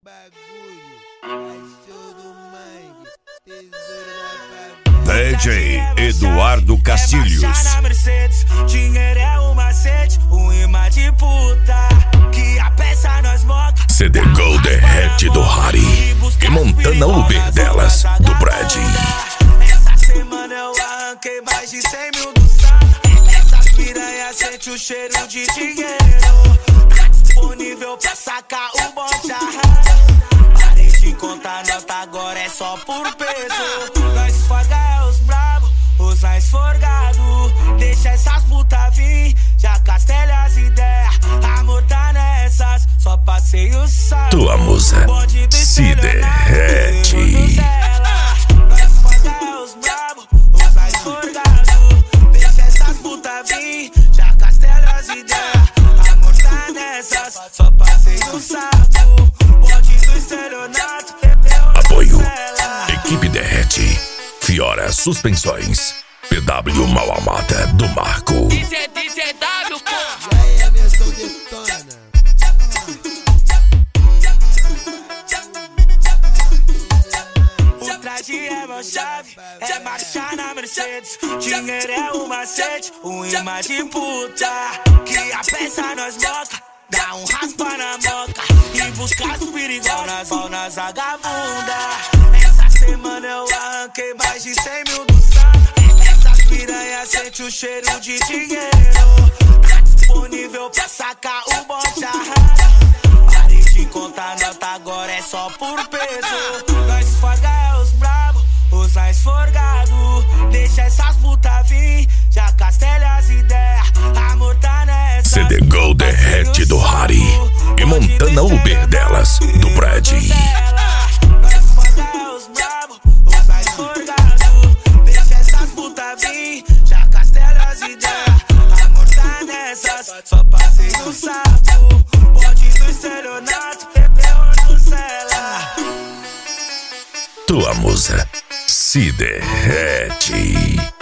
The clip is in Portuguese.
DJ Eduardo Castilhos. Dinheiro é um macete, um imã de puta. Que a peça nós moca. CD Gold derrete do Harry e Montana Uber delas, do Brad. Essa semana eu arranquei mais de 100 mil do saco. Essas piranhas sente o cheiro de dinheiro. Tá disponível pra sacar o bonde arrado. Parei de contar nota, agora é só por peso. Nós esforga é os brabo, os mais forgado. Deixa essas puta vir, já castelha as ideias. Amor tá nessas, só passei o sal. Tua musa se derrete. Nós esforga é os brabo, os mais forgado. Deixa essas puta vir, já castelha as ideias. Amor tá nessas, só passei o saco. Bonde do estelionato. Apoio Equipe Derrete, Fiora Suspensões, PW Mal Amada do Marco. DCW, pô. E aí, Emerson detona. O traje é mão chave, é marchar na Mercedes. Dinheiro é um macete, um imã de puta. Que a peça nós moca, dá um raspa na moca. E buscar os perigosas, pau nas vagabundas. Essa semana eu arranquei mais de 100 mil do saco. Essas piranhas sente o cheiro de dinheiro. Tá disponível pra sacar o bonde arrado. Parei de contar nota, agora é só por peso. Nós esforga é os brabo, os mais forgado. Deixa essas puta vir, já castelha as ideias. Amor tá nessa. CD Gold derrete do Harry e Montana Uber delas, do Brad. Nós esforga é os brabo, os mais forgado. Deixa essas puta vir, já castelha as ideias. Amor tá nessas, só passei no saco. Bonde do estelionato, perdeu no cela. Tua musa se derrete.